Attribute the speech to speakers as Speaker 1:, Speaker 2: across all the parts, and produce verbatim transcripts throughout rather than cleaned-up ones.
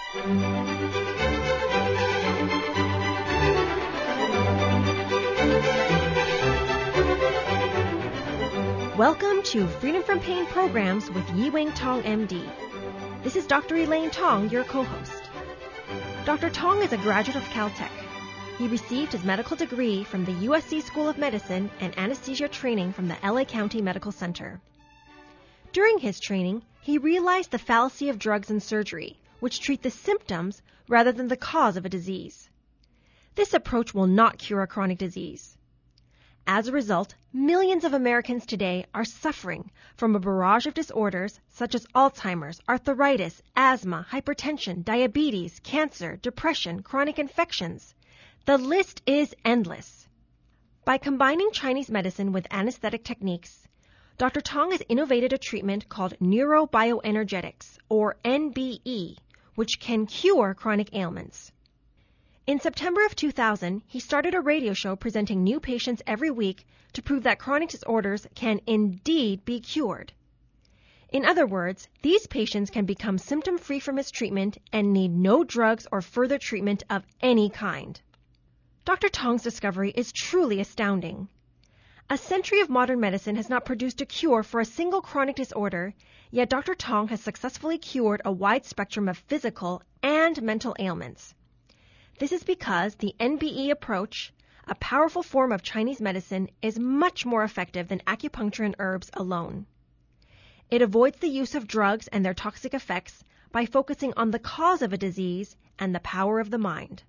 Speaker 1: Welcome to Freedom from Pain Programs with Yi-Wing Tong, M D. This is Doctor Elaine Tong, your co-host. Doctor Tong is a graduate of Caltech. He received his medical degree from the U S C School of Medicine and anesthesia training from the L A County Medical Center. During his training, he realized the fallacy of drugs and surgery, which treat the symptoms rather than the cause of a disease. This approach will not cure a chronic disease. As a result, millions of Americans today are suffering from a barrage of disorders such as Alzheimer's, arthritis, asthma, hypertension, diabetes, cancer, depression, chronic infections. The list is endless. By combining Chinese medicine with anesthetic techniques, Doctor Tong has innovated a treatment called neurobioenergetics, or N B E, which can cure chronic ailments. In September of two thousand, he started a radio show presenting new patients every week to prove that chronic disorders can indeed be cured. In other words, these patients can become symptom-free from his treatment and need no drugs or further treatment of any kind. Doctor Tong's discovery is truly astounding. A century of modern medicine has not produced a cure for a single chronic disorder, yet Doctor Tong has successfully cured a wide spectrum of physical and mental ailments. This is because the N B E approach, a powerful form of Chinese medicine, is much more effective than acupuncture and herbs alone. It avoids the use of drugs and their toxic effects by focusing on the cause of a disease and the power of the mind.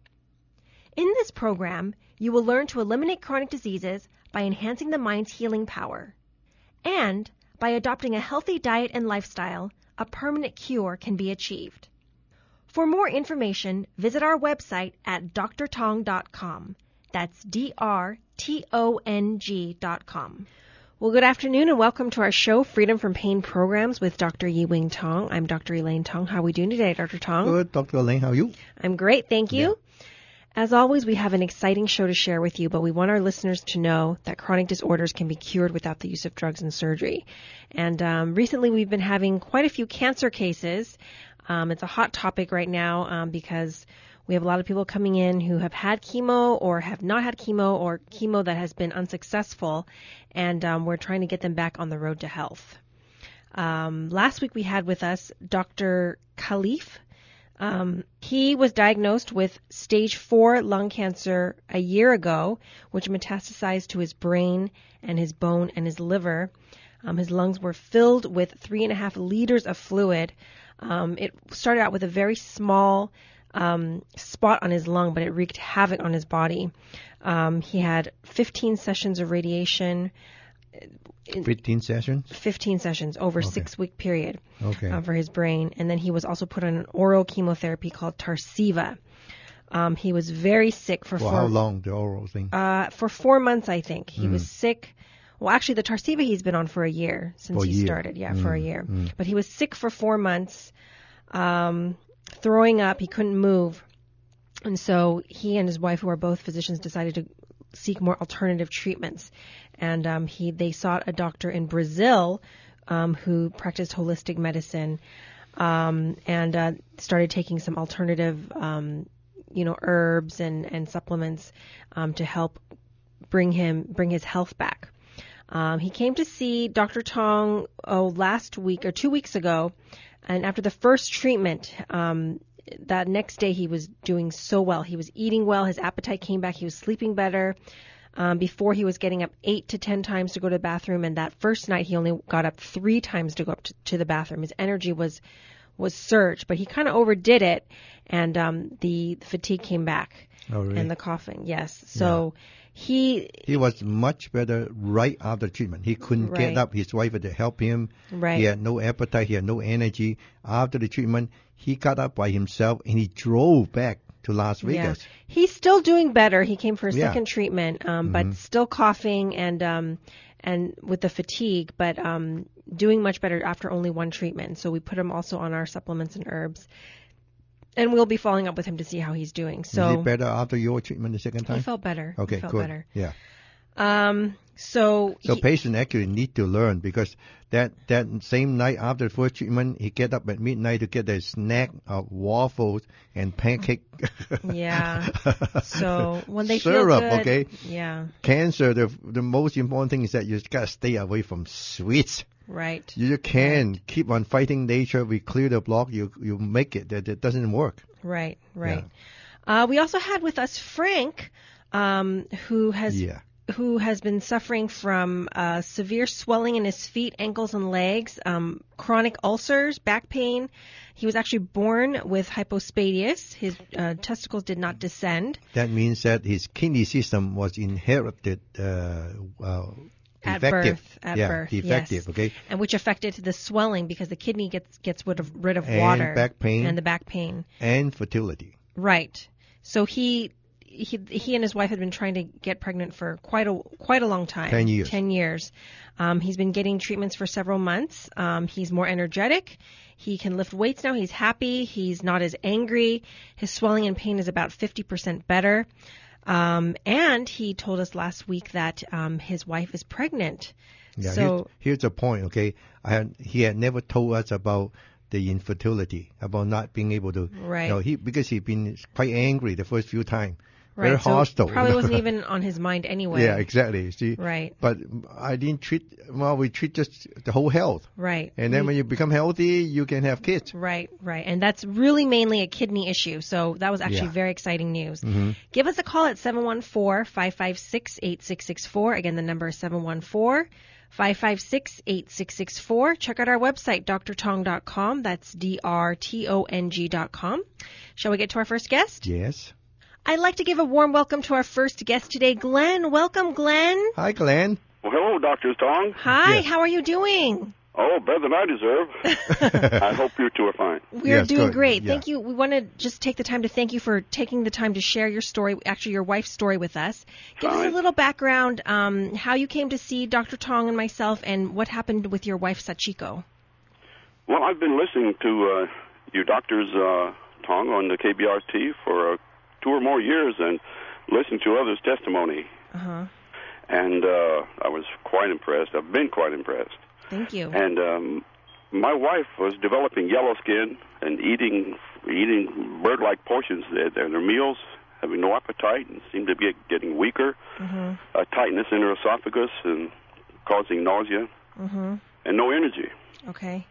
Speaker 1: In this program, you will learn to eliminate chronic diseases by enhancing the mind's healing power. And by adopting a healthy diet and lifestyle, a permanent cure can be achieved. For more information, visit our website at d r tong dot com. That's D R T O N G dot com. Well, good afternoon and welcome to our show, Freedom from Pain Programs with Doctor Yi-Wing Tong. I'm Doctor Elaine Tong. How are we doing today, Doctor Tong?
Speaker 2: Good, Doctor Elaine. How are you?
Speaker 1: I'm great, thank you. Yeah. As always, we have an exciting show to share with you, but we want our listeners to know that chronic disorders can be cured without the use of drugs and surgery. And um, recently we've been having quite a few cancer cases. Um, it's a hot topic right now um, because we have a lot of people coming in who have had chemo or have not had chemo or chemo that has been unsuccessful, and um, we're trying to get them back on the road to health. Um, last week we had with us Doctor Khalif. Um, he was diagnosed with stage four lung cancer a year ago, which metastasized to his brain and his bone and his liver. Um, his lungs were filled with three and a half liters of fluid. Um, it started out with a very small um, spot on his lung, but it wreaked havoc on his body. Um, he had fifteen sessions of radiation.
Speaker 2: fifteen sessions?
Speaker 1: fifteen sessions over a
Speaker 2: okay.
Speaker 1: six-week period
Speaker 2: okay.
Speaker 1: uh, for his brain. And then he was also put on an oral chemotherapy called Tarceva. Um, he was very sick for,
Speaker 2: for
Speaker 1: four...
Speaker 2: how long, the oral thing?
Speaker 1: Uh, for four months, I think. He
Speaker 2: mm.
Speaker 1: was sick. Well, actually, the Tarceva he's been on for a year since
Speaker 2: for
Speaker 1: he
Speaker 2: year.
Speaker 1: started. Yeah,
Speaker 2: mm.
Speaker 1: for a year.
Speaker 2: Mm.
Speaker 1: But he was sick for four months, um, throwing up. He couldn't move. And so he and his wife, who are both physicians, decided to seek more alternative treatments. And um, he they sought a doctor in Brazil um, who practiced holistic medicine um, and uh, started taking some alternative, um, you know, herbs and, and supplements um, to help bring him bring his health back. Um, he came to see Doctor Tong oh, last week or two weeks ago, and after the first treatment, um, that next day he was doing so well. He was eating well. His appetite came back. He was sleeping better. Um, before he was getting up eight to ten times to go to the bathroom, and that first night he only got up three times to go up to, to the bathroom. His energy was was surged, but he kind of overdid it, and um, the fatigue came back
Speaker 2: oh, really?
Speaker 1: and the coughing. Yes, so. Yeah. He
Speaker 2: he was much better right after treatment. He couldn't
Speaker 1: right.
Speaker 2: get up. His wife had to help him.
Speaker 1: Right.
Speaker 2: He had no appetite. He had no energy. After the treatment, he got up by himself and he drove back to Las Vegas.
Speaker 1: Yeah. He's still doing better. He came for a
Speaker 2: yeah.
Speaker 1: second treatment, um,
Speaker 2: mm-hmm.
Speaker 1: but still coughing and um, and with the fatigue, but um, doing much better after only one treatment. So we put him also on our supplements and herbs. And we'll be following up with him to see how he's doing. So
Speaker 2: is he better after your treatment the second time?
Speaker 1: He felt better.
Speaker 2: Okay,
Speaker 1: he felt
Speaker 2: good.
Speaker 1: better.
Speaker 2: Yeah.
Speaker 1: Um, so
Speaker 2: So
Speaker 1: he-
Speaker 2: patient actually need to learn because that, that same night after the first treatment, he get up at midnight to get a snack of waffles and pancake.
Speaker 1: Yeah. So when they
Speaker 2: Syrup,
Speaker 1: feel good,
Speaker 2: okay?
Speaker 1: yeah,
Speaker 2: Cancer, the the most important thing is that you just gotta stay away from sweets.
Speaker 1: right.
Speaker 2: You just can't keep on fighting nature. We clear the block. You you make it. That it doesn't work.
Speaker 1: Right, right. Uh, we also had with us Frank, um, who has
Speaker 2: Yeah.
Speaker 1: who has been suffering from uh, severe swelling in his feet, ankles, and legs, um, chronic ulcers, back pain. He was actually born with hypospadias. His uh, testicles did not descend.
Speaker 2: That means that his kidney system was inherited uh, uh,
Speaker 1: At
Speaker 2: defective.
Speaker 1: birth, at
Speaker 2: yeah,
Speaker 1: birth,
Speaker 2: defective.
Speaker 1: yes.
Speaker 2: Okay.
Speaker 1: And which affected the swelling because the kidney gets gets rid of rid of
Speaker 2: And
Speaker 1: water
Speaker 2: back pain.
Speaker 1: and the back pain.
Speaker 2: And fertility.
Speaker 1: Right. So he he he and his wife had been trying to get pregnant for quite a quite a long time.
Speaker 2: Ten years.
Speaker 1: Ten years. Um, he's been getting treatments for several months. Um, he's more energetic. He can lift weights now. He's happy. He's not as angry. His swelling and pain is about fifty percent better. Um, and he told us last week that um, his wife is pregnant.
Speaker 2: Yeah.
Speaker 1: So
Speaker 2: here's, here's the point. Okay. I had, he had never told us about the infertility, about not being able to.
Speaker 1: Right.
Speaker 2: You know, he because he'd been quite angry the first few times. Very
Speaker 1: right, so
Speaker 2: hostile.
Speaker 1: probably wasn't even on his mind anyway.
Speaker 2: Yeah, exactly. See,
Speaker 1: Right.
Speaker 2: But I didn't treat. Well, we treat just the whole health,
Speaker 1: Right.
Speaker 2: and then when you become healthy, you can have kids.
Speaker 1: Right, right. And that's really mainly a kidney issue. So that was actually
Speaker 2: Yeah.
Speaker 1: very exciting news.
Speaker 2: Mm-hmm.
Speaker 1: Give us a call at seven one four, five five six, eight six six four. Again, the number is seven one four, five five six, eight six six four. Check out our website, d r tong dot com. That's D R T O N G dot com. Shall we get to our first guest?
Speaker 2: Yes.
Speaker 1: I'd like to give a warm welcome to our first guest today, Glenn. Welcome, Glenn.
Speaker 2: Hi, Glenn.
Speaker 3: Well, hello, Doctor Tong.
Speaker 1: Hi,
Speaker 2: Yes.
Speaker 1: how are you doing?
Speaker 3: Oh, better than I deserve. I hope you two are fine.
Speaker 1: We're
Speaker 2: Yes,
Speaker 1: doing
Speaker 2: good.
Speaker 1: great.
Speaker 2: Yeah.
Speaker 1: Thank you. We want to just take the time to thank you for taking the time to share your story, actually your wife's story with us. Give us a
Speaker 3: Fine.
Speaker 1: little background, um, how you came to see Doctor Tong and myself, and what happened with your wife, Sachiko.
Speaker 3: Well, I've been listening to uh, you doctors, uh, Tong, on the K B R T for uh, two or more years and listening to others' testimony.
Speaker 1: Uh-huh.
Speaker 3: And uh, I was quite impressed. I've been quite impressed.
Speaker 1: Thank you.
Speaker 3: And um, my wife was developing yellow skin and eating eating bird-like portions at their meals, having no appetite, and seemed to be getting weaker.
Speaker 1: Mm-hmm.
Speaker 3: A tightness in her esophagus and causing nausea,
Speaker 1: Mm-hmm.
Speaker 3: and no energy.
Speaker 1: Okay.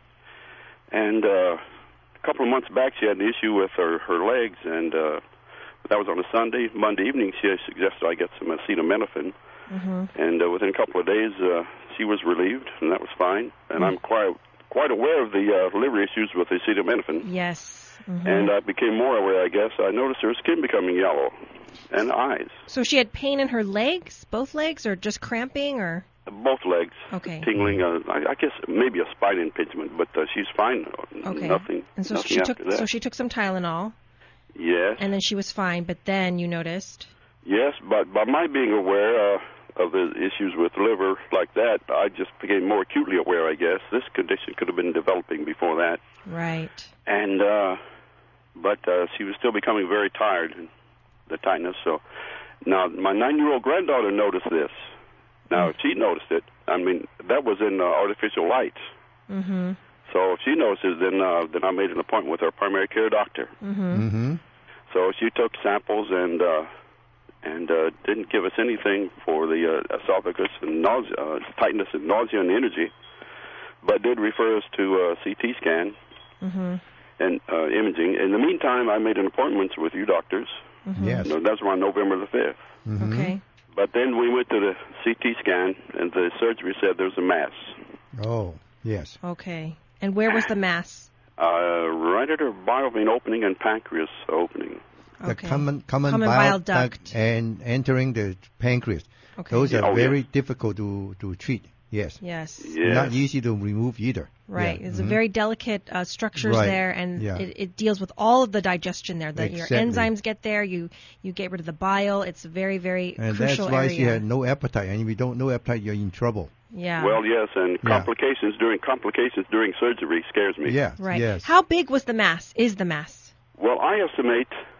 Speaker 3: And uh, a couple of months back, she had an issue with her, her legs, and uh, that was on a Sunday. Monday evening, she suggested I get some acetaminophen.
Speaker 1: Mm-hmm.
Speaker 3: And uh, within a couple of days, uh, she was relieved, and that was fine. And I'm quite quite aware of the uh, liver issues with acetaminophen.
Speaker 1: Yes. Mm-hmm.
Speaker 3: And I became more aware, I guess. I noticed her skin becoming yellow, and eyes,
Speaker 1: So she had pain in her legs, both legs, or just cramping, or?
Speaker 3: both legs,
Speaker 1: Okay.
Speaker 3: tingling. Uh, I, I guess maybe a spine impingement, but uh, she's fine.
Speaker 1: Okay.
Speaker 3: Nothing.
Speaker 1: And so
Speaker 3: nothing
Speaker 1: she
Speaker 3: after
Speaker 1: took
Speaker 3: that.
Speaker 1: so she took some Tylenol,
Speaker 3: Yes.
Speaker 1: and then she was fine. But then you noticed.
Speaker 3: Yes, but by my being aware uh, of the issues with liver like that, I just became more acutely aware, I guess. This condition could have been developing before that.
Speaker 1: Right.
Speaker 3: And, uh, but uh, she was still becoming very tired, the tightness. So now my nine-year-old granddaughter noticed this. Now, if she noticed it, I mean, that was in uh, artificial light.
Speaker 1: Mm-hmm.
Speaker 3: So if she notices, then, uh, then I made an appointment with her primary care doctor.
Speaker 1: Mm-hmm.
Speaker 2: Mm-hmm.
Speaker 3: So she took samples and uh, and uh, didn't give us anything for the uh, esophagus and nausea, uh, tightness and nausea and energy, but did refer us to a C T scan
Speaker 1: Mm-hmm.
Speaker 3: and uh, imaging. In the meantime, I made an appointment with you doctors.
Speaker 1: Mm-hmm.
Speaker 2: Yes.
Speaker 3: You know, that's around November the fifth.
Speaker 2: Mm-hmm.
Speaker 1: Okay.
Speaker 3: But then we went to the C T scan, and the surgery said there's a mass
Speaker 2: Oh, yes.
Speaker 1: Okay. And where was the mass?
Speaker 3: uh, right at her bile vein opening and pancreas opening.
Speaker 2: The
Speaker 1: Okay.
Speaker 2: common common,
Speaker 1: Common
Speaker 2: bile,
Speaker 1: bile duct.
Speaker 2: and entering the pancreas.
Speaker 1: Okay.
Speaker 2: Those are
Speaker 3: Oh,
Speaker 2: very
Speaker 3: yeah.
Speaker 2: difficult to, to treat. Yes.
Speaker 1: Yes.
Speaker 3: Yes.
Speaker 2: Not easy to remove either.
Speaker 1: Right.
Speaker 2: Yeah.
Speaker 1: It's
Speaker 2: Mhm.
Speaker 1: a very delicate uh, structures
Speaker 2: Right.
Speaker 1: there, and
Speaker 2: Yeah.
Speaker 1: it, it deals with all of the digestion there. That your
Speaker 2: Exactly.
Speaker 1: enzymes get there. You you get rid of the bile. It's a very very
Speaker 2: And that's
Speaker 1: crucial
Speaker 2: why
Speaker 1: area.
Speaker 2: she had no appetite. And if you don't know appetite, you're in trouble.
Speaker 1: Yeah.
Speaker 3: Well, yes, and
Speaker 2: Yeah.
Speaker 3: complications during complications during surgery scares me.
Speaker 2: Yeah.
Speaker 1: right.
Speaker 2: Yes.
Speaker 1: How big was the mass? Is the mass?
Speaker 3: Well, I estimate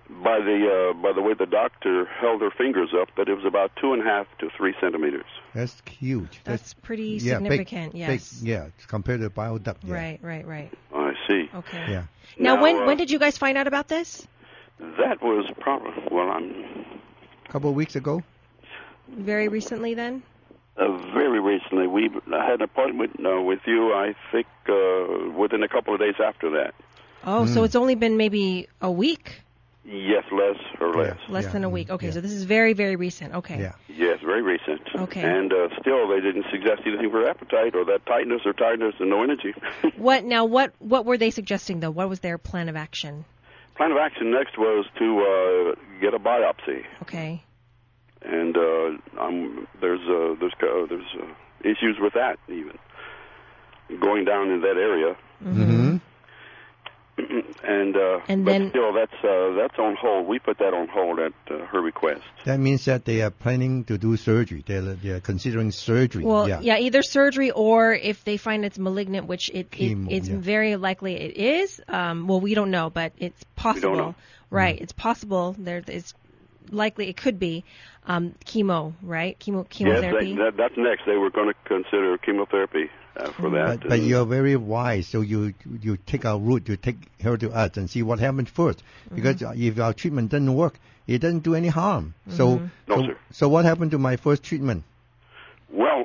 Speaker 3: by the uh, by the way the doctor held her fingers up, that it was about two and a half to three centimeters.
Speaker 2: That's huge.
Speaker 1: That's pretty
Speaker 2: yeah,
Speaker 1: significant.
Speaker 2: Big,
Speaker 1: yes.
Speaker 2: Big, yeah, compared to bile duct. Yeah.
Speaker 1: Right, right, right.
Speaker 3: I see.
Speaker 1: Okay.
Speaker 2: Yeah.
Speaker 1: Now,
Speaker 3: Now,
Speaker 1: when
Speaker 3: uh,
Speaker 1: when did you guys find out about this?
Speaker 3: That was probably well, I'm
Speaker 2: A couple of weeks ago.
Speaker 1: Very recently, then.
Speaker 3: uh, very recently. We I had an appointment uh, with you. I think uh, within a couple of days after that.
Speaker 1: Oh, so it's only been maybe a week,
Speaker 3: Yes, less or
Speaker 2: Yeah.
Speaker 3: less.
Speaker 1: less
Speaker 2: Yeah,
Speaker 1: than a
Speaker 2: mm,
Speaker 1: week. Okay,
Speaker 2: yeah.
Speaker 1: so this is very, very recent. Okay.
Speaker 2: Yeah.
Speaker 3: Yes, very recent.
Speaker 1: Okay.
Speaker 3: And uh, still, they didn't suggest anything for appetite or that tightness or tiredness and no energy.
Speaker 1: What now? What what were they suggesting though? What was their plan of action?
Speaker 3: Plan of action next was to uh, get a biopsy,
Speaker 1: Okay.
Speaker 3: and uh, um, there's uh, there's uh, there's uh, issues with that even going down in that area.
Speaker 2: Mm-hmm.
Speaker 3: And, uh,
Speaker 1: And
Speaker 3: but
Speaker 1: then-
Speaker 3: still, that's uh, that's on hold. We put that on hold at uh, her request.
Speaker 2: That means that they are planning to do surgery. They're, they're considering surgery.
Speaker 1: Well,
Speaker 2: yeah.
Speaker 1: yeah. either surgery or if they find it's malignant, which it,
Speaker 2: Chemo,
Speaker 1: it it's
Speaker 2: yeah.
Speaker 1: very likely it is. Um, well, we don't know, but it's possible.
Speaker 3: know.
Speaker 1: Right? It's possible. There, it's likely it could be um, chemo, right? Chemo
Speaker 3: Yes,
Speaker 1: chemotherapy.
Speaker 3: they, that, that's next. They were going to consider chemotherapy uh, for that.
Speaker 2: But, but you're very wise, so you you take our route, you take her to us and see what happens first. Because if our treatment doesn't work, it doesn't do any harm. So,
Speaker 3: No,
Speaker 2: so,
Speaker 3: sir.
Speaker 2: so what happened to my first treatment?
Speaker 3: Well,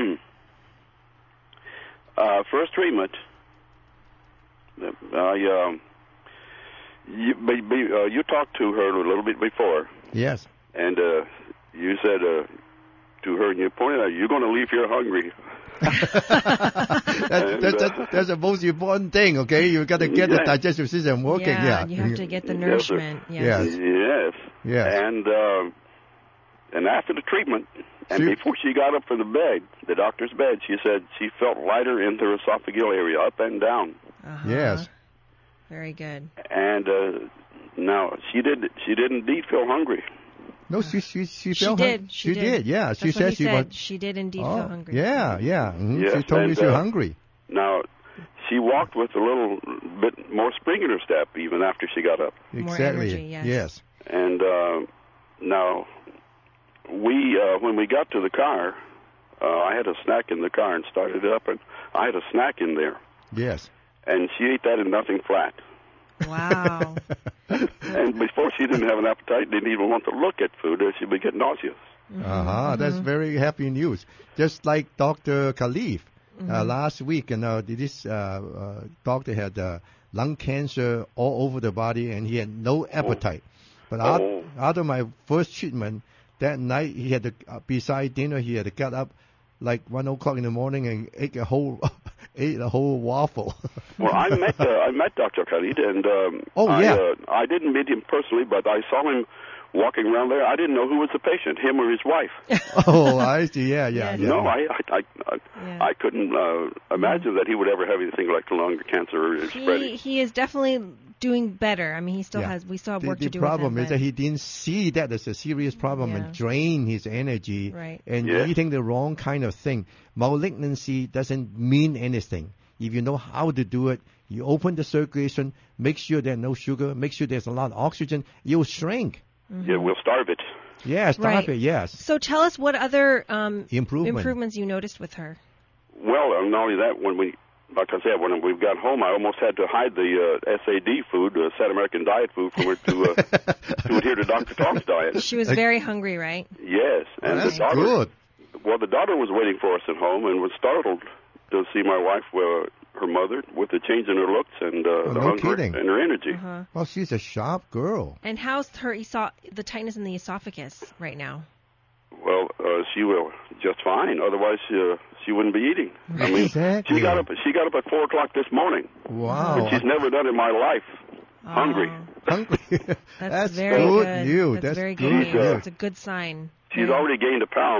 Speaker 3: uh, first treatment, I um, you be, be, uh, you talked to her a little bit before,
Speaker 2: Yes.
Speaker 3: and uh, you said uh, to her, and you pointed out, you're going to leave here hungry.
Speaker 2: That,
Speaker 3: And,
Speaker 2: that's,
Speaker 3: uh,
Speaker 2: that's, that's the most important thing, okay? You got to get the
Speaker 3: Yeah.
Speaker 2: digestive system working.
Speaker 1: yeah,
Speaker 2: Yeah,
Speaker 1: you have to get the
Speaker 3: Yes, sir.
Speaker 1: nourishment. Yes.
Speaker 2: Yes.
Speaker 3: Yes.
Speaker 2: Yes.
Speaker 3: And uh, and after the treatment, and
Speaker 2: She-
Speaker 3: before she got up from the bed, the doctor's bed, she said she felt lighter in her esophageal area, up and down.
Speaker 1: Uh-huh.
Speaker 2: Yes.
Speaker 1: Very good.
Speaker 3: And uh, now she did. She did indeed feel hungry.
Speaker 2: No, she she she,
Speaker 1: She
Speaker 2: felt
Speaker 1: did.
Speaker 2: hung-
Speaker 1: She,
Speaker 2: She did. Yeah,
Speaker 1: That's
Speaker 2: she
Speaker 1: what
Speaker 2: said
Speaker 1: he
Speaker 2: she
Speaker 1: said.
Speaker 2: was.
Speaker 1: She did indeed
Speaker 2: Oh,
Speaker 1: feel hungry.
Speaker 2: yeah, yeah. mhm.
Speaker 3: Yes,
Speaker 2: She told me
Speaker 3: and,
Speaker 2: she was
Speaker 3: uh,
Speaker 2: hungry.
Speaker 3: Now she walked with a little bit more spring in her step even after she got up.
Speaker 1: More
Speaker 2: Exactly.
Speaker 1: energy, yes.
Speaker 2: Yes.
Speaker 3: And uh, now we, uh, when we got to the car, uh, I had a snack in the car and started it up, and I had a snack in there,
Speaker 2: Yes.
Speaker 3: and she ate that and nothing flat.
Speaker 1: Wow.
Speaker 3: And before she didn't have an appetite, didn't even want to look at food, or she would get nauseous.
Speaker 2: Uh-huh. That's very happy news. Just like Doctor Khalif uh, last week, you know, this uh, uh, doctor had uh, lung cancer all over the body, and he had no appetite. But out,
Speaker 3: Oh.
Speaker 2: after my first treatment, that night he had to, uh, beside dinner, he had to get up like one o'clock in the morning and ate a whole ate a whole waffle.
Speaker 3: Well, I met uh, I met Doctor Khalid, and um,
Speaker 2: Oh,
Speaker 3: I,
Speaker 2: yeah.
Speaker 3: uh, I didn't meet him personally, but I saw him walking around there. I didn't know who was the patient, him or his wife.
Speaker 2: Oh, I see. Yeah, yeah,
Speaker 1: Yes.
Speaker 2: yeah.
Speaker 3: No, I I I, I,
Speaker 1: Yeah.
Speaker 3: I couldn't uh, imagine that he would ever have anything like lung cancer or
Speaker 1: He
Speaker 3: spreading.
Speaker 1: he is definitely doing better. I mean, he still
Speaker 2: Yeah.
Speaker 1: has. We still have
Speaker 2: The,
Speaker 1: work
Speaker 2: the
Speaker 1: to do.
Speaker 2: problem
Speaker 1: with him,
Speaker 2: is that he didn't see that as a serious problem
Speaker 1: Yeah.
Speaker 2: and drain his energy
Speaker 1: Right.
Speaker 2: and
Speaker 3: Yeah.
Speaker 2: eating the wrong kind of thing. Malignancy doesn't mean anything. If you know how to do it, you open the circulation, make sure there's no sugar, make sure there's a lot of oxygen, you'll shrink.
Speaker 3: Yeah, we'll starve it.
Speaker 2: Yeah, stop
Speaker 1: Right.
Speaker 2: it, yes.
Speaker 1: So tell us what other um,
Speaker 2: Improvement.
Speaker 1: improvements you noticed with her.
Speaker 3: Well, uh, not only that, when we, like I said, when we got home, I almost had to hide the uh, S A D food, uh, South American diet food, from her to uh, to adhere to Doctor Tom's diet.
Speaker 1: She was very hungry, right?
Speaker 3: Yes, and
Speaker 2: That's
Speaker 3: the daughter.
Speaker 2: good.
Speaker 3: Well, the daughter was waiting for us at home and was startled to see my wife, uh, her mother, with the change in her looks and uh,
Speaker 2: Oh,
Speaker 3: the
Speaker 2: no
Speaker 3: hunger
Speaker 2: kidding.
Speaker 3: and her energy.
Speaker 1: Uh-huh.
Speaker 2: Well, she's a sharp girl.
Speaker 1: And how's her eso- the tightness in the esophagus right now?
Speaker 3: Well, uh, she will just fine. Otherwise, uh, she wouldn't be eating. I mean,
Speaker 2: Exactly.
Speaker 3: she got up. She got up at four o'clock this morning,
Speaker 2: Wow.
Speaker 3: which she's never done in my life. Hungry.
Speaker 1: Oh,
Speaker 2: Hungry.
Speaker 1: that's,
Speaker 2: That's
Speaker 1: very
Speaker 2: good
Speaker 1: good
Speaker 2: news.
Speaker 1: That's,
Speaker 2: That's
Speaker 1: very
Speaker 2: good
Speaker 1: good.
Speaker 3: news.
Speaker 1: news. It's a good sign.
Speaker 3: She's
Speaker 1: Yeah.
Speaker 3: already gained a pound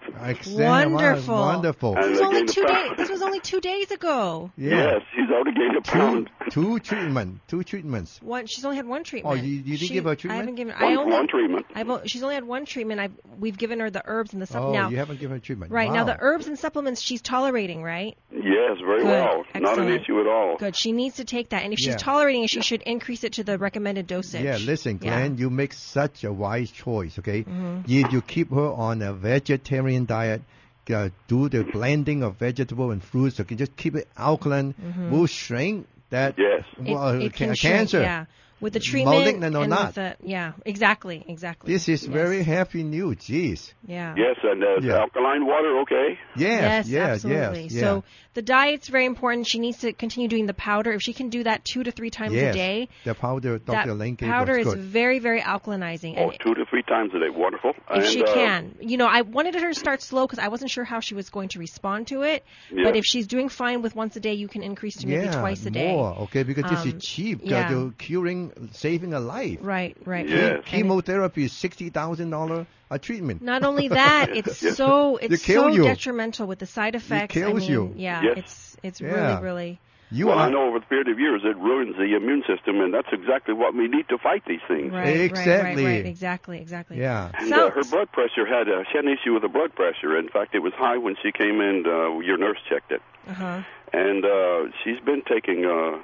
Speaker 2: Exactly.
Speaker 1: Wonderful.
Speaker 2: Wonderful.
Speaker 3: And
Speaker 1: This was
Speaker 3: I
Speaker 1: only
Speaker 3: gained a
Speaker 1: two
Speaker 3: pound.
Speaker 1: days. This was only two days ago.
Speaker 2: Yeah.
Speaker 3: Yes, she's already gained a
Speaker 2: Two,
Speaker 3: pound.
Speaker 2: two treatment, two treatments.
Speaker 1: One. She's only had one treatment.
Speaker 2: Oh, you, you didn't
Speaker 1: She-
Speaker 2: give her
Speaker 1: I
Speaker 2: treatment?
Speaker 1: haven't given.
Speaker 3: One,
Speaker 1: I only.
Speaker 3: one treatment.
Speaker 1: I've, o- she's only had one treatment. I've, we've given her the herbs and the
Speaker 2: Oh,
Speaker 1: supplements. Now,
Speaker 2: you haven't given her treatment.
Speaker 1: right now,
Speaker 2: Wow.
Speaker 1: the herbs and supplements she's tolerating, right?
Speaker 3: Yes, very
Speaker 1: Good.
Speaker 3: well. Not an
Speaker 1: Excellent.
Speaker 3: issue at all.
Speaker 1: Good. She needs to take that, and if she's
Speaker 2: Yeah.
Speaker 1: tolerating it, she should increase it to the recommended dosage.
Speaker 2: Yeah, listen,
Speaker 1: Yeah.
Speaker 2: Glenn, you make such a wise choice, okay?
Speaker 1: Mm-hmm.
Speaker 2: If you keep her on a vegetarian diet, uh, do the blending of vegetable and fruits, okay, just keep it alkaline, will shrink that
Speaker 3: Yes.
Speaker 1: Mm-hmm. It,
Speaker 2: well,
Speaker 1: it
Speaker 2: ca-
Speaker 1: can shrink,
Speaker 2: cancer.
Speaker 1: Yeah, with the treatment
Speaker 2: Malignant or
Speaker 1: and
Speaker 2: not.
Speaker 1: with the, yeah, exactly, exactly.
Speaker 2: This is
Speaker 1: Yes.
Speaker 2: very happy news. Jeez.
Speaker 1: Yeah.
Speaker 3: Yes, and uh,
Speaker 2: Yeah.
Speaker 3: alkaline water, okay?
Speaker 2: Yes,
Speaker 1: Yes,
Speaker 2: yes,
Speaker 1: absolutely.
Speaker 2: yes. Yeah.
Speaker 1: So the diet's very important. She needs to continue doing the powder. If she can do that two to three times
Speaker 2: yes.
Speaker 1: a day,
Speaker 2: The powder Doctor
Speaker 1: that
Speaker 2: Lane gave
Speaker 1: powder
Speaker 2: was
Speaker 1: is
Speaker 2: good.
Speaker 1: very, very alkalinizing.
Speaker 3: Oh,
Speaker 1: And
Speaker 3: two to three times a day. Wonderful.
Speaker 1: if
Speaker 3: and,
Speaker 1: she
Speaker 3: uh,
Speaker 1: can, you know, I wanted her to start slow because I wasn't sure how she was going to respond to it.
Speaker 3: Yeah.
Speaker 1: But if she's doing fine with once a day, you can increase to maybe
Speaker 2: yeah,
Speaker 1: twice a day.
Speaker 2: more, okay, because this
Speaker 1: Um,
Speaker 2: is cheap. Uh,
Speaker 1: yeah.
Speaker 2: you're curing, saving a life.
Speaker 1: Right, right.
Speaker 3: Yes.
Speaker 1: And-
Speaker 2: Chemotherapy is sixty thousand dollars a treatment.
Speaker 1: Not only that, it's
Speaker 3: Yes.
Speaker 1: so it's
Speaker 2: kill
Speaker 1: so
Speaker 2: you.
Speaker 1: detrimental with the side effects. I
Speaker 2: kills
Speaker 1: mean,
Speaker 2: you.
Speaker 1: yeah,
Speaker 3: Yes.
Speaker 1: it's it's
Speaker 2: Yeah.
Speaker 1: really really
Speaker 2: You
Speaker 3: well,
Speaker 2: are
Speaker 3: I know over the period of years it ruins the immune system, and that's exactly what we need to fight these things.
Speaker 1: right, right,
Speaker 2: Exactly.
Speaker 1: right, right, exactly, exactly.
Speaker 2: yeah.
Speaker 3: And uh, her
Speaker 1: Sounds-
Speaker 3: blood pressure had uh, she had an issue with the blood pressure. In fact, it was high when she came in. Uh, your nurse checked it,
Speaker 1: Uh-huh.
Speaker 3: and uh, she's been taking uh,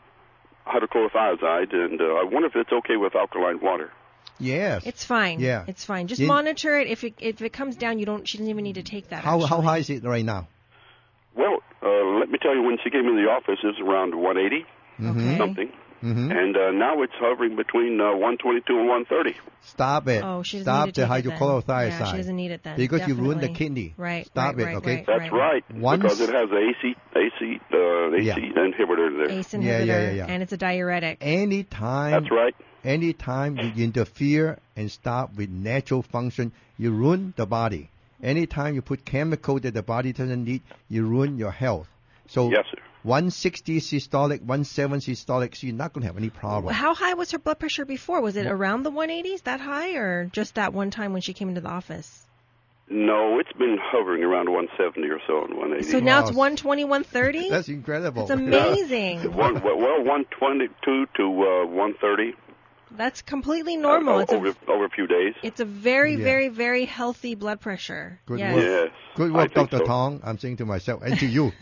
Speaker 3: hydrochlorothiazide, and uh, I wonder if it's okay with alkaline water.
Speaker 2: Yes.
Speaker 1: It's fine.
Speaker 2: Yeah.
Speaker 1: It's fine. Just
Speaker 2: In-
Speaker 1: monitor it. If it if it comes down, you don't. She doesn't even need to take that.
Speaker 2: how how
Speaker 1: actually.
Speaker 2: high is it right now?
Speaker 3: Well, uh, let me tell you, when she came in the office, it was around one eighty
Speaker 1: Okay.
Speaker 3: something,
Speaker 2: Mm-hmm.
Speaker 3: and uh, now it's hovering between uh, one twenty-two and one thirty.
Speaker 2: Stop it.
Speaker 1: Oh, she doesn't
Speaker 2: Stop
Speaker 1: need to
Speaker 2: the
Speaker 1: take it then.
Speaker 2: hydrochlorothiazide.
Speaker 1: Yeah, she doesn't need it then.
Speaker 2: Because you ruin the
Speaker 1: Definitely.
Speaker 2: kidney.
Speaker 1: Right.
Speaker 2: Stop
Speaker 1: right,
Speaker 2: it,
Speaker 1: right,
Speaker 2: okay?
Speaker 1: Right,
Speaker 3: That's
Speaker 1: right.
Speaker 3: right,
Speaker 2: Once-
Speaker 3: because it has a AC, AC, uh, AC
Speaker 2: Yeah.
Speaker 3: inhibitor there.
Speaker 1: ACE
Speaker 2: Yeah,
Speaker 1: inhibitor,
Speaker 2: yeah, yeah, yeah.
Speaker 1: and it's a diuretic.
Speaker 2: Anytime,
Speaker 3: That's right.
Speaker 2: anytime you interfere and stop with natural function, you ruin the body. Anytime you put chemical that the body doesn't need, you ruin your health. So
Speaker 3: Yes, sir.
Speaker 2: one sixty systolic, one seventy systolic, so you're not going to have any problem.
Speaker 1: How high was her blood pressure before? Was it around the one eighties, that high, or just that one time when she came into the office?
Speaker 3: No, it's been hovering around one seventy or so and one eighty.
Speaker 1: So now it's
Speaker 2: Wow.
Speaker 1: one twenty, one thirty?
Speaker 2: That's incredible.
Speaker 1: That's amazing.
Speaker 3: One, well, well, one twenty-two to uh, one thirty.
Speaker 1: That's completely normal.
Speaker 3: uh,
Speaker 1: It's a,
Speaker 3: over over a few days.
Speaker 1: it's a very,
Speaker 2: Yeah.
Speaker 1: very, very healthy blood pressure.
Speaker 2: Good
Speaker 1: yes.
Speaker 2: work.
Speaker 3: Yes.
Speaker 2: Good
Speaker 3: I
Speaker 2: work,
Speaker 3: think
Speaker 2: Doctor
Speaker 3: so.
Speaker 2: Tong. I'm saying to myself and to you.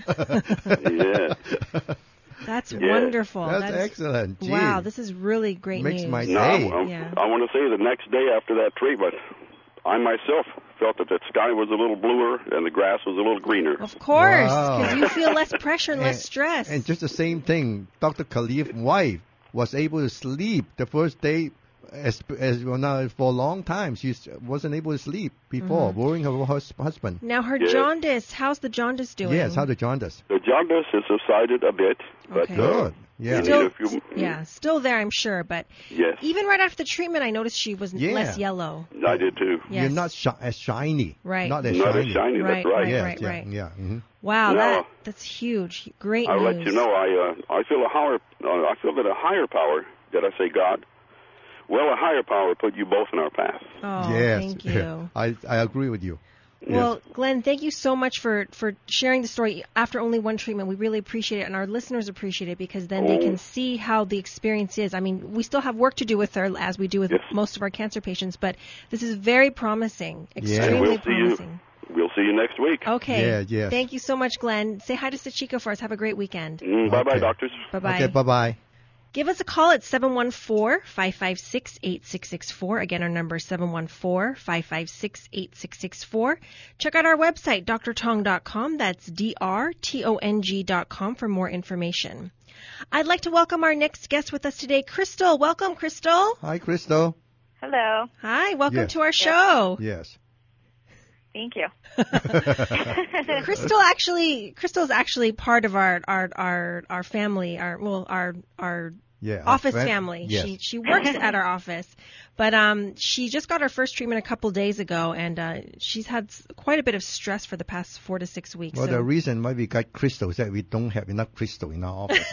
Speaker 3: Yes.
Speaker 1: That's
Speaker 3: Yeah.
Speaker 1: wonderful.
Speaker 2: That's
Speaker 1: That is-
Speaker 2: excellent. Gee.
Speaker 1: Wow, this is really great
Speaker 2: Makes
Speaker 1: news.
Speaker 2: my
Speaker 3: Now,
Speaker 2: day.
Speaker 3: um,
Speaker 1: Yeah.
Speaker 3: I want to say the next day after that treatment, I myself felt that the sky was a little bluer and the grass was a little greener.
Speaker 1: Of course,
Speaker 2: Wow.
Speaker 1: because you feel less pressure and less stress.
Speaker 2: And just the same thing, Doctor Khalif's wife was able to sleep the first day as, as well, now for a long time. She wasn't able to sleep before,
Speaker 1: Mm-hmm.
Speaker 2: worrying her hus- husband.
Speaker 1: now her
Speaker 3: Yes.
Speaker 1: jaundice, how's the jaundice doing?
Speaker 2: Yes, how the jaundice.
Speaker 3: The jaundice has subsided a bit, but
Speaker 1: Okay.
Speaker 3: uh,
Speaker 2: Good. Yeah.
Speaker 3: you
Speaker 1: Still,
Speaker 3: need a few,
Speaker 1: yeah, still there, I'm sure. But
Speaker 3: Yes,
Speaker 1: even right after the treatment, I noticed she was
Speaker 2: Yeah.
Speaker 1: less yellow.
Speaker 3: I did too.
Speaker 1: Yes.
Speaker 2: You're not shi- as shiny.
Speaker 1: Right.
Speaker 2: Not as
Speaker 3: Not
Speaker 2: shiny.
Speaker 3: as shiny,
Speaker 1: Right,
Speaker 3: that's right.
Speaker 1: right.
Speaker 2: Yes, yeah,
Speaker 1: right.
Speaker 2: yeah. hmm
Speaker 1: Wow,
Speaker 3: No.
Speaker 1: that that's huge. Great
Speaker 3: I'll
Speaker 1: news.
Speaker 3: let you know. I uh, I feel a higher. Uh, I feel that a higher power. Did I say God? Well, a higher power put you both in our path.
Speaker 1: Oh,
Speaker 2: yes.
Speaker 1: thank you.
Speaker 2: I, I agree with you.
Speaker 1: Well, Glenn, thank you so much for, for sharing the story after only one treatment. We really appreciate it, and our listeners appreciate it because then they
Speaker 3: Oh.
Speaker 1: can see how the experience is. I mean, we still have work to do with her, as we do with
Speaker 3: Yes.
Speaker 1: most of our cancer patients, but this is very promising,
Speaker 2: Yeah.
Speaker 1: extremely
Speaker 3: We'll see you.
Speaker 1: promising.
Speaker 3: We'll see you next week.
Speaker 1: Okay.
Speaker 2: Yeah, yes.
Speaker 1: Thank you so much, Glenn. Say hi to Sachiko for us. Have a great weekend.
Speaker 3: Mm, bye bye,
Speaker 2: Okay.
Speaker 3: doctors.
Speaker 1: Bye-bye.
Speaker 2: Okay, bye-bye.
Speaker 1: Give us a call at seven one four, five five six, eight six six four. Again, our number is seven one four, five five six, eight six six four. Check out our website, d r tong dot com. That's D R T O N G dot com for more information. I'd like to welcome our next guest with us today, Crystal. Welcome, Crystal.
Speaker 2: Hi, Crystal.
Speaker 4: Hello.
Speaker 1: Hi, welcome
Speaker 2: Yes.
Speaker 1: to our show.
Speaker 2: Yes.
Speaker 4: Thank you.
Speaker 1: Crystal actually, Crystal's actually part of our, our, our, our family, our, well, our, our
Speaker 2: Yeah. our
Speaker 1: office
Speaker 2: friend-
Speaker 1: family.
Speaker 2: Yes.
Speaker 1: She she works at our office, but um she just got her first treatment a couple days ago, and uh, she's had s- quite a bit of stress for the past four to six weeks.
Speaker 2: Well,
Speaker 1: so
Speaker 2: the reason why we got crystal is that we don't have enough crystal in our office.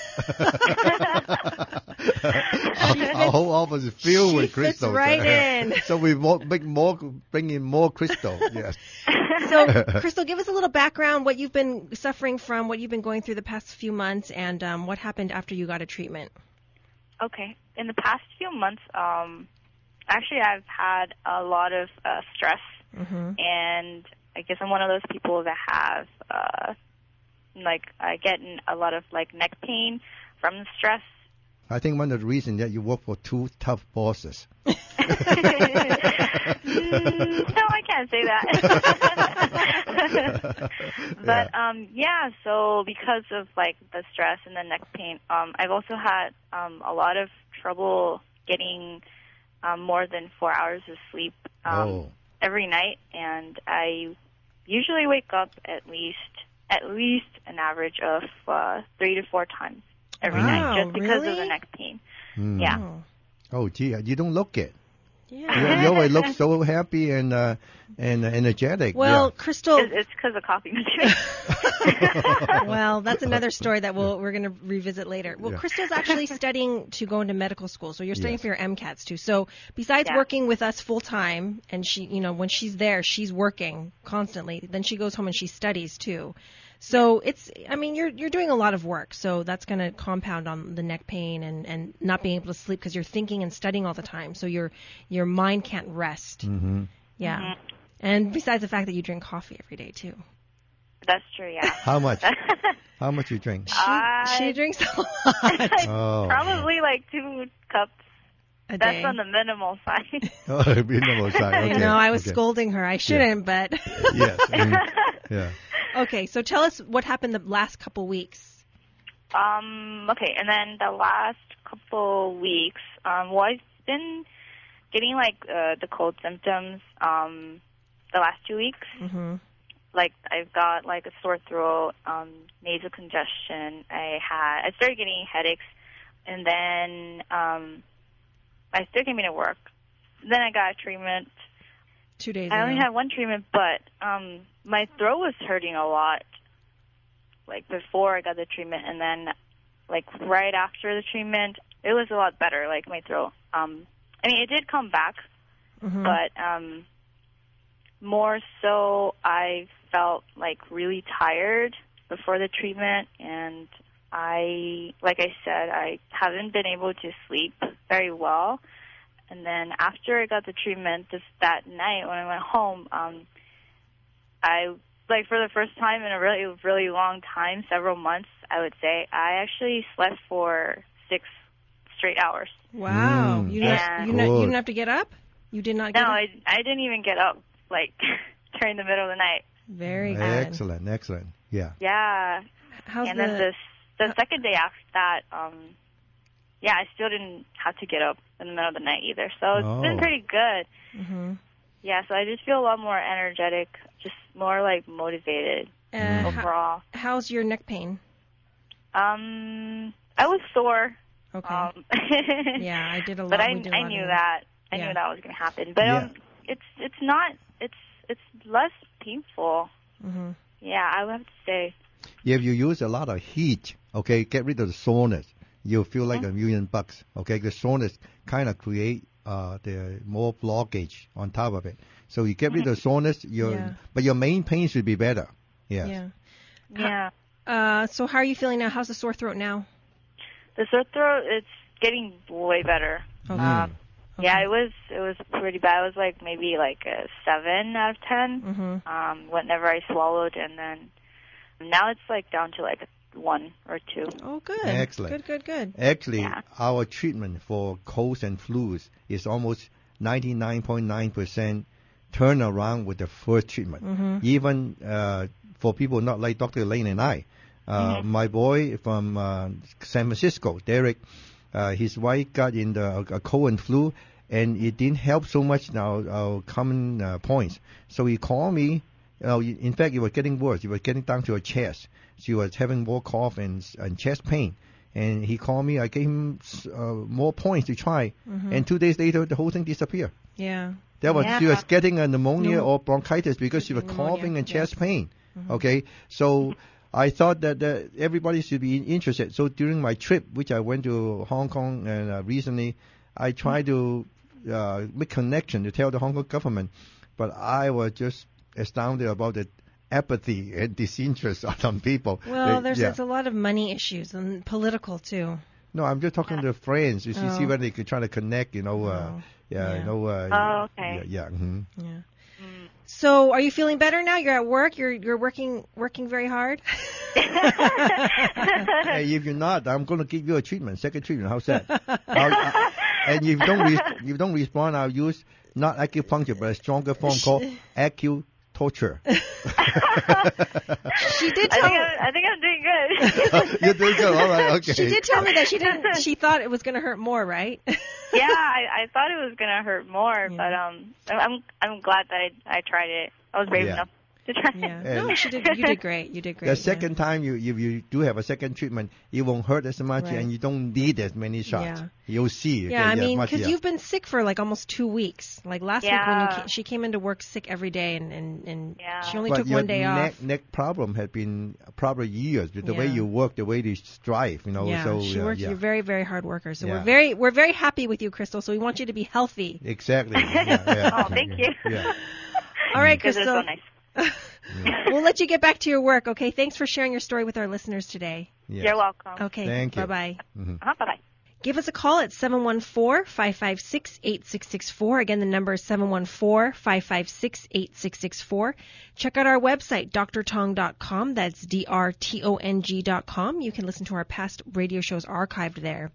Speaker 2: our, our whole office is filled
Speaker 1: she
Speaker 2: with
Speaker 1: fits
Speaker 2: crystals.
Speaker 1: right in.
Speaker 2: So we more, make more, bring in more crystal. Yes.
Speaker 1: So, Crystal, give us a little background, what you've been suffering from, what you've been going through the past few months, and um, what happened after you got a treatment.
Speaker 4: Okay. In the past few months, um, actually I've had a lot of uh, stress,
Speaker 1: Mm-hmm.
Speaker 4: and I guess I'm one of those people that have, uh, like, I get a lot of, like, neck pain from the stress.
Speaker 2: I think one of the reasons that you work for two tough bosses.
Speaker 4: mm, no, I can't say that. But,
Speaker 2: yeah.
Speaker 4: um, yeah, so because of, like, the stress and the neck pain, um, I've also had um, a lot of trouble getting um, more than four hours of sleep um,
Speaker 2: oh.
Speaker 4: every night, and I usually wake up at least at least an average of uh, three to four times every
Speaker 1: Wow,
Speaker 4: night, just because
Speaker 1: really?
Speaker 4: of the neck pain.
Speaker 2: Mm.
Speaker 4: Yeah.
Speaker 1: Oh,
Speaker 2: Oh, gee, you don't look it.
Speaker 1: yeah.
Speaker 2: You, you always look so happy and uh, and energetic.
Speaker 1: Well, Crystal,
Speaker 4: It's- It's because of coffee.
Speaker 1: well, that's another story that we'll, we're going to revisit later. Well,
Speaker 2: Yeah.
Speaker 1: Crystal's actually studying to go into medical school, so you're studying
Speaker 2: Yes.
Speaker 1: for your MCATs too. So besides
Speaker 4: Yeah.
Speaker 1: working with us full time, and she, you know, when she's there, she's working constantly. Then she goes home and she studies too. So it's, I mean, you're you're doing a lot of work, so that's going to compound on the neck pain and, and not being able to sleep because you're thinking and studying all the time. So your your mind can't rest.
Speaker 2: Mm-hmm.
Speaker 1: Yeah.
Speaker 4: Mhm.
Speaker 1: And besides the fact that you drink coffee every day too.
Speaker 4: That's true, yeah.
Speaker 2: How much? How much you drink?
Speaker 1: She,
Speaker 4: Uh,
Speaker 1: she drinks a lot
Speaker 2: Oh.
Speaker 4: Probably like two cups.
Speaker 1: a
Speaker 4: That's
Speaker 1: day.
Speaker 4: on the minimal side.
Speaker 2: Oh, minimal side.
Speaker 1: I
Speaker 2: Okay.
Speaker 1: know, I was
Speaker 2: okay.
Speaker 1: scolding her. I shouldn't, but
Speaker 2: Yes. mhm. Yeah.
Speaker 1: okay. So tell us what happened the last couple weeks.
Speaker 4: Um, okay, and then the last couple weeks, um, well, I've been getting like uh, the cold symptoms um, the last two weeks.
Speaker 1: Mm-hmm.
Speaker 4: Like I've got like a sore throat, um, nasal congestion. I had I started getting headaches, and then um, I still came into work. Then I got a treatment.
Speaker 1: Two days.
Speaker 4: I only
Speaker 1: ago.
Speaker 4: had one treatment, but um, my throat was hurting a lot. Like before I got the treatment, and then like right after the treatment, it was a lot better. Like my throat. Um, I mean, it did come back,
Speaker 1: Mhm.
Speaker 4: but um, more so, I felt like really tired before the treatment, and I, like I said, I haven't been able to sleep very well. And then after I got the treatment, just that night when I went home, um, I, like for the first time in a really, really long time, several months, I would say, I actually slept for six straight hours.
Speaker 1: Wow.
Speaker 2: Mm,
Speaker 1: you,
Speaker 4: that's
Speaker 1: didn't, you, not, you
Speaker 2: good.
Speaker 1: didn't have to get up? You did not
Speaker 4: No,
Speaker 1: get up?
Speaker 4: I, I didn't even get up, like, during the middle of the night.
Speaker 1: Very good.
Speaker 2: Excellent. Excellent. Yeah.
Speaker 4: Yeah.
Speaker 1: How's
Speaker 4: and
Speaker 1: the,
Speaker 4: then this, the second day after that, um, yeah, I still didn't have to get up in the middle of the night either. So it's
Speaker 2: Oh.
Speaker 4: been pretty good.
Speaker 1: Mhm.
Speaker 4: Yeah, so I just feel a lot more energetic, just more like motivated
Speaker 1: Uh,
Speaker 2: Mm.
Speaker 1: ho-
Speaker 4: overall.
Speaker 1: how's your neck pain?
Speaker 4: Um, I was sore.
Speaker 1: Okay.
Speaker 4: Um,
Speaker 1: yeah, I did a lot.
Speaker 4: but I
Speaker 1: we did a
Speaker 4: I
Speaker 1: lot
Speaker 4: knew
Speaker 1: of-
Speaker 4: that. I
Speaker 1: Yeah.
Speaker 4: knew that was going to happen. But
Speaker 2: Yeah.
Speaker 4: um, it's it's not. It's it's less painful.
Speaker 1: Mhm.
Speaker 4: Yeah, I would have to say.
Speaker 2: If you use a lot of heat, okay, get rid of the soreness. You'll feel like a million bucks. Okay, the soreness kind of create uh, the more blockage on top of it. So you get rid of the soreness, your
Speaker 1: Yeah.
Speaker 2: but your main pain should be better. Yes.
Speaker 1: Yeah.
Speaker 4: Yeah.
Speaker 1: Uh, so how are you feeling now? How's the sore throat now?
Speaker 4: The sore throat, it's getting way better.
Speaker 1: Okay.
Speaker 4: Um,
Speaker 1: Okay.
Speaker 4: Yeah, it was it was pretty bad. It was like maybe like a seven out of ten.
Speaker 1: Mhm.
Speaker 4: Um, whenever I swallowed, and then now it's like down to like a one or two.
Speaker 1: Oh, good.
Speaker 2: Excellent.
Speaker 1: Good, good, good.
Speaker 2: Actually,
Speaker 4: Yeah.
Speaker 2: our treatment for colds and flus is almost ninety-nine point nine percent turnaround with the first treatment.
Speaker 1: Mhm.
Speaker 2: Even uh, for people not like Doctor Lane and I. Uh, My boy from uh, San Francisco, Derek, uh, his wife got in the uh, cold and flu, and it didn't help so much in our, our common uh, points. So he called me. You know, in fact, it was getting worse. It was getting down to her chest. She was having more cough and, and chest pain. And he called me. I gave him uh, more points to try.
Speaker 1: Mhm.
Speaker 2: And two days later, the whole thing disappeared.
Speaker 1: Yeah.
Speaker 2: That was she
Speaker 4: Yeah.
Speaker 2: was getting a pneumonia
Speaker 1: Pneumo-
Speaker 2: or bronchitis because she was
Speaker 1: Pneumonia,
Speaker 2: coughing and
Speaker 1: yes.
Speaker 2: chest pain.
Speaker 1: Mhm.
Speaker 2: Okay, so I thought that uh, everybody should be interested. So during my trip, which I went to Hong Kong and uh, recently, I tried to uh, make connection to tell the Hong Kong government, but I was just astounded about the apathy and disinterest of some people.
Speaker 5: Well,
Speaker 2: They-
Speaker 5: there's,
Speaker 2: yeah.
Speaker 5: there's a lot of money issues and political too.
Speaker 2: No, I'm just talking to friends. You see,
Speaker 5: Oh.
Speaker 2: see when they could try to connect, you know. Uh,
Speaker 5: Oh.
Speaker 2: yeah,
Speaker 5: Yeah.
Speaker 2: you know. Uh,
Speaker 4: Oh, okay.
Speaker 2: Yeah, yeah. mhm.
Speaker 5: Yeah.
Speaker 4: Mm.
Speaker 5: So, are you feeling better now? You're at work. You're you're working working very hard.
Speaker 2: Hey, if you're not, I'm going to give you a treatment, second treatment. How's that? I'll, I, and if you don't, re- if you don't respond, I'll use not acupuncture, but a stronger form called acutorture.
Speaker 5: She did
Speaker 4: I
Speaker 5: tell
Speaker 4: think I'm, I think I'm doing good.
Speaker 2: You're doing good. All right. Okay.
Speaker 5: she did tell me that she didn't. She thought it was going to hurt more, right?
Speaker 4: Yeah, I, I thought it was gonna hurt more,
Speaker 5: Yeah.
Speaker 4: but um, I'm I'm glad that I, I tried it. I was brave
Speaker 2: Yeah.
Speaker 4: enough to try
Speaker 5: Yeah.
Speaker 4: it.
Speaker 5: No, she did. You did great. You did great.
Speaker 2: The
Speaker 5: yeah.
Speaker 2: second time you if you do have a second treatment, it won't hurt as much,
Speaker 5: Right.
Speaker 2: and you don't need as many shots.
Speaker 5: Yeah.
Speaker 2: You'll see.
Speaker 5: Yeah,
Speaker 2: okay,
Speaker 5: I mean,
Speaker 2: much,
Speaker 5: because
Speaker 2: yeah.
Speaker 5: you've been sick for like almost two weeks. Like last week when you
Speaker 4: Yeah.
Speaker 5: ca- she came into work sick every day, and and, and
Speaker 4: Yeah.
Speaker 5: she only
Speaker 2: But
Speaker 5: took
Speaker 2: your
Speaker 5: one day
Speaker 2: neck,
Speaker 5: off.
Speaker 2: neck problem had been probably years with the way
Speaker 5: Yeah.
Speaker 2: you work, the way you strive, you know.
Speaker 5: Yeah,
Speaker 2: so
Speaker 5: she
Speaker 2: uh,
Speaker 5: works.
Speaker 2: yeah.
Speaker 5: You're a very, very hard worker. So
Speaker 2: Yeah.
Speaker 5: we're very, we're very happy with you, Crystal. So we want you to be healthy.
Speaker 2: Exactly. Yeah, yeah.
Speaker 4: Oh, thank you.
Speaker 2: Yeah.
Speaker 5: All right,
Speaker 4: Because it's
Speaker 5: Crystal.
Speaker 4: so nice.
Speaker 5: We'll let you get back to your work. Okay. Thanks for sharing your story with our listeners today.
Speaker 2: Yeah.
Speaker 4: You're welcome.
Speaker 5: Okay.
Speaker 2: Thank you.
Speaker 5: Bye bye.
Speaker 4: Uh-huh, bye bye.
Speaker 1: Give us a call at seven one four, five five six, eight six six four. Again, the number is seven one four, five five six, eight six six four. Check out our website, d r tong dot com. That's D R T O N G dot com. You can listen to our past radio shows archived there.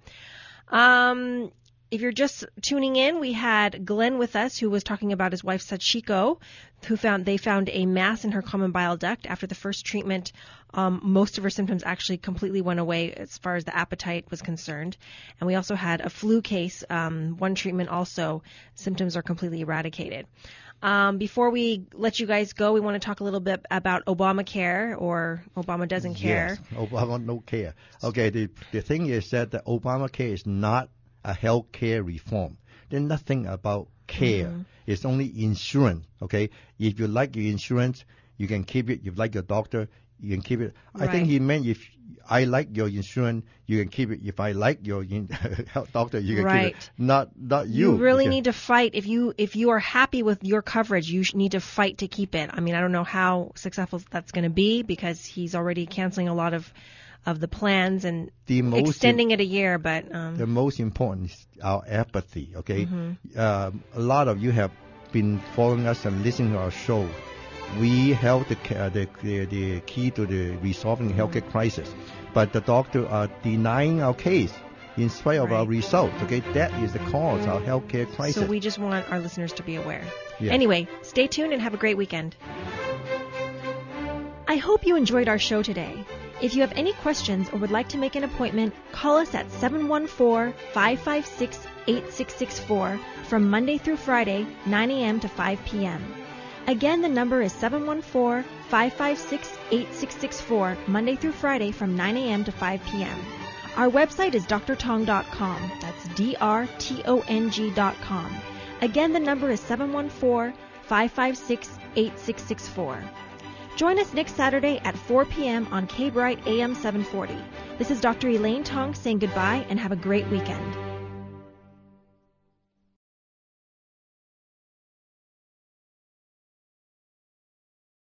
Speaker 1: Um, if you're just tuning in, we had Glenn with us who was talking about his wife Sachiko, who found they found a mass in her common bile duct after the first treatment. Um, most of her symptoms actually completely went away as far as the appetite was concerned. And we also had a flu case. Um, one treatment also, symptoms are completely eradicated. Um, before we let you guys go, we want to talk a little bit about Obamacare, or Obama doesn't care.
Speaker 2: Yes, Obama no care. Okay, the the thing is that the Obamacare is not a health care reform. There's nothing about care.
Speaker 5: Mm-hmm.
Speaker 2: It's only insurance. Okay, if you like your insurance, you can keep it. If you like your doctor, you can keep it. I
Speaker 5: Right.
Speaker 2: think he meant if I like your insurance, you can keep it. If I like your in- health doctor, you can
Speaker 5: Right.
Speaker 2: keep it. Not not you.
Speaker 5: You really
Speaker 2: because-
Speaker 5: need to fight. If you if you are happy with your coverage, you sh- need to fight to keep it. I mean, I don't know how successful that's going to be because he's already canceling a lot of of the plans and
Speaker 2: The most
Speaker 5: extending it a year. But um,
Speaker 2: The most important is our apathy, okay?
Speaker 5: Mm-hmm.
Speaker 2: Um, a lot of you have been following us and listening to our show. We held the, ca- the, the, the key to the resolving
Speaker 5: Mm-hmm.
Speaker 2: healthcare crisis, but the doctor are denying our case in spite of our
Speaker 5: Right.
Speaker 2: results, okay? That is the cause of our healthcare crisis.
Speaker 5: so we just want our listeners to be aware.
Speaker 2: Yeah.
Speaker 5: Anyway, stay tuned and have a great weekend.
Speaker 1: I hope you enjoyed our show today. If you have any questions or would like to make an appointment, call us at seven one four, five five six, eight six six four from Monday through Friday, nine a.m. to five p.m. Again, the number is seven one four, five five six, eight six six four, Monday through Friday from nine a.m. to five p.m. Our website is d r tong dot com. That's D R T O N G dot com. Again, the number is seven one four, five five six, eight six six four. Join us next Saturday at four p.m. on K-Bright A M seven forty. This is Doctor Elaine Tong saying goodbye and have a great weekend.